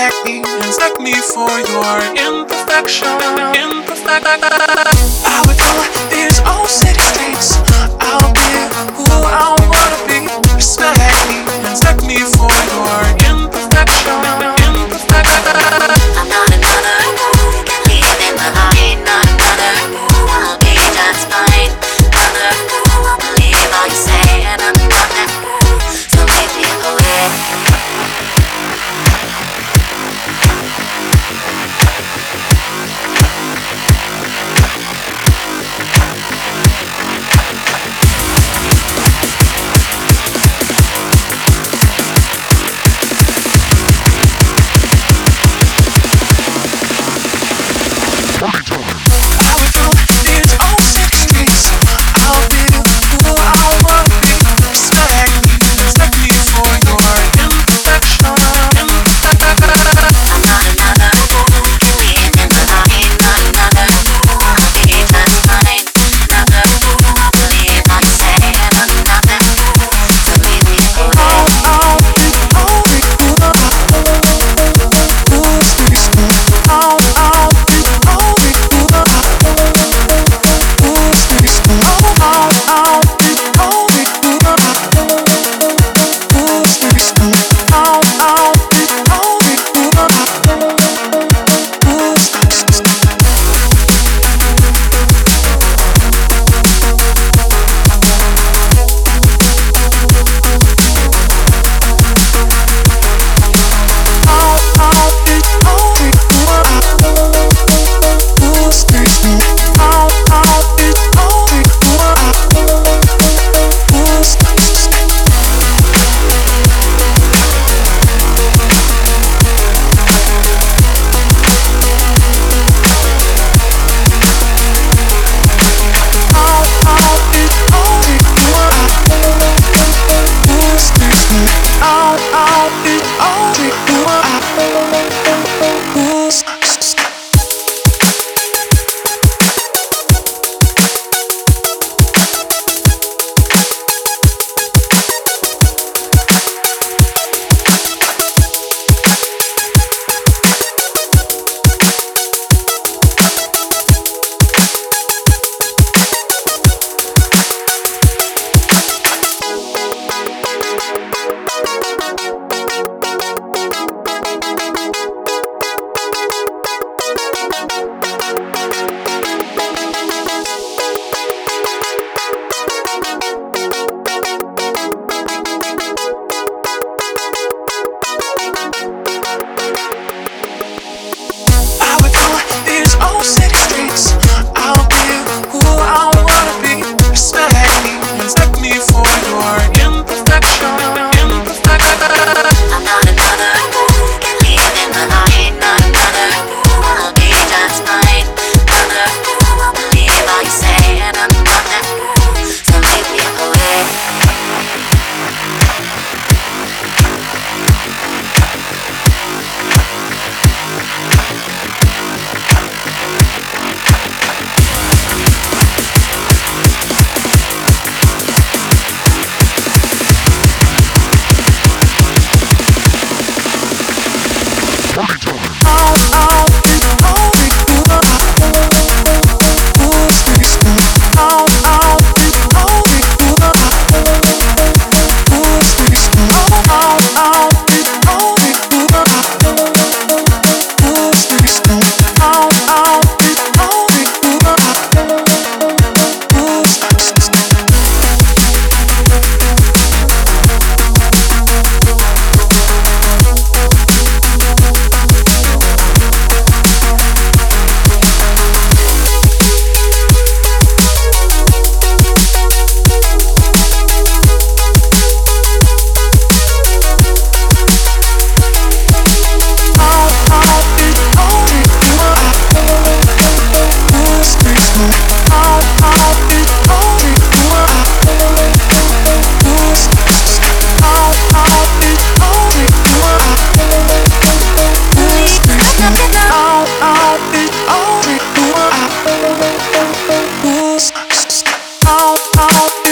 Respect me, respect me for your imperfection. I would go these old city streets. I'll be who I wanna be. Respect me for your imperfection. I'm not another who can leave in behind. Not another who will be just fine. Another who will believe all you say, and I'm not that fool, so leave me away. Oh,